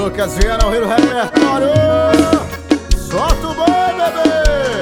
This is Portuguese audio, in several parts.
Lucas Viana, o Rio do Repertório. Solta o boi, bebê.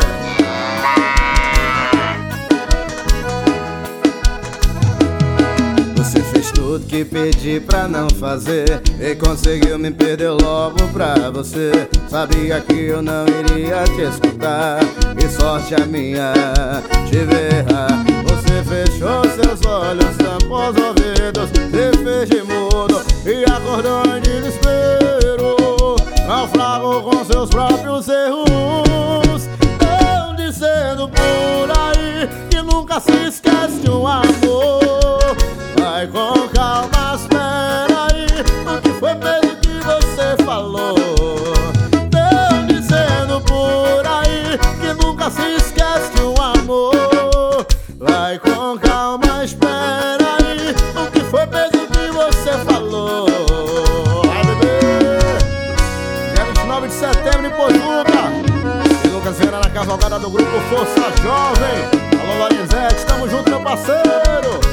Você fez tudo que pedi pra não fazer e conseguiu me perder logo pra você. Sabia que eu não iria te escutar e sorte a minha te ver errar. Você fechou seus olhos, tampou os ouvidos, se fez de mudo e acordou em desespero. Naufragou com seus próprios erros. Estão dizendo por aí que nunca se esquece de um amor. Vai com calma, espera aí, o que foi mesmo que você falou? Estão dizendo por aí que nunca se esquece de um amor. Vai com calma, espera aí, o que foi mesmo que você falou? Vai, bebê! Dia 29 de setembro em Pojuca, e Lucas Viana na cavalgada do grupo Força Jovem. Alô, Lorenzetti, tamo junto, meu parceiro!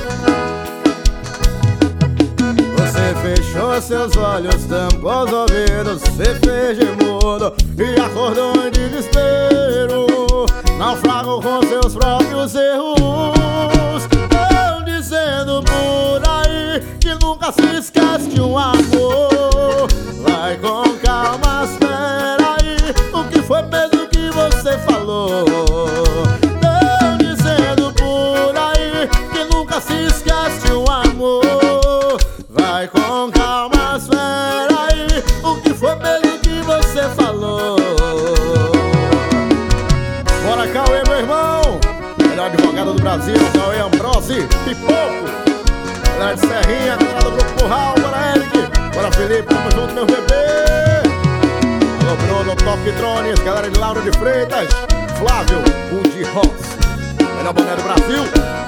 Você fechou seus olhos, tampou os ouvidos, se fez de mudo e acordou em desespero. Naufragou com seus próprios erros. Estão dizendo por aí que nunca se esquece de um amor. Vai com calma, espera aí, o que foi mesmo que você falou? Estão dizendo por aí que nunca se esquece de um amor. Vai com calma, espera aí, o que foi mesmo que você falou? Bora, Cauê, meu irmão, melhor advogado do Brasil, Cauê Ambrose, Pipoco. Galera de Serrinha, galera do Grupo Curral, bora Eric, bora Felipe, tamo junto, meu bebê. Alô, Bruno, Top Drones, galera de Lauro de Freitas, Flávio, Woody Ross, melhor boné do Brasil.